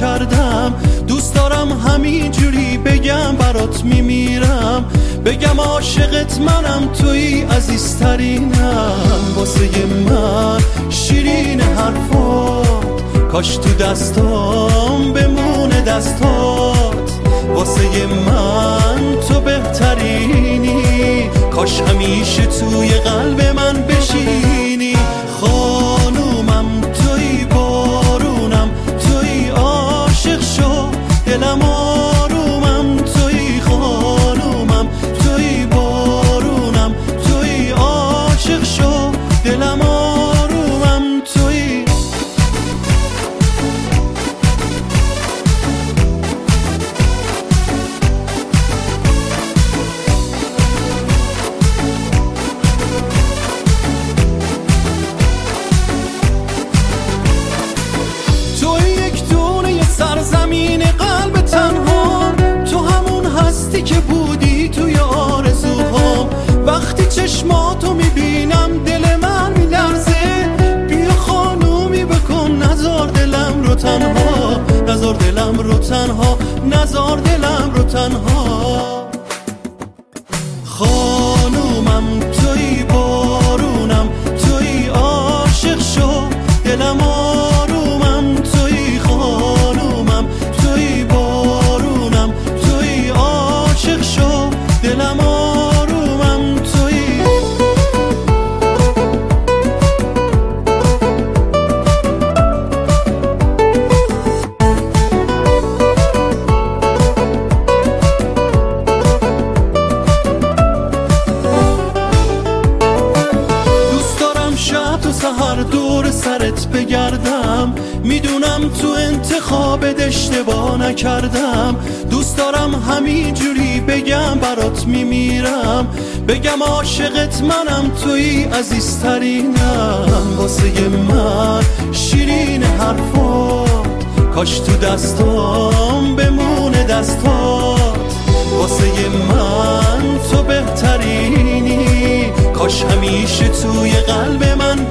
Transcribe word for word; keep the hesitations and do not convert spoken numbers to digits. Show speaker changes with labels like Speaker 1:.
Speaker 1: نکردم. دوست دارم همینجوری بگم برات میمیرم، بگم عاشقت منم، توی عزیزترینم. واسه من شیرین حرفات، کاش تو دستام بمونه دستات. واسه من تو بهترینی، کاش همیشه توی قلب من بشینی. خانومم توی، بارونم توی، عاشق شو دلم آرومم توی. خانومم توی، بارونم توی، عاشق شو دلم آرومم توی. زمین قلب تنها، تو همون هستی که بودی توی آرزوهام. وقتی چشماتو میبینم دل من میلرزه، بیا خانومی بکن نزار دلم رو تنها، نزار دلم رو تنها، نزار دلم رو تنها. خانومم توی، بارونم توی، عاشق شو دلم آرومم توی. خانومم توی، بارونم توی، عاشق شو دلم آرومم توی. دوست دارم شب و سحر دور سرت بگردم، میدونم تو انتخابت اشتباه نکردم. دوست دارم همینجوری بگم برات میمیرم، بگم عاشقت منم، توی عزیزترینم. واسه من شیرین حرفات، کاش تو دستام بمونه دستات. واسه من تو بهترینی، کاش همیشه توی قلب من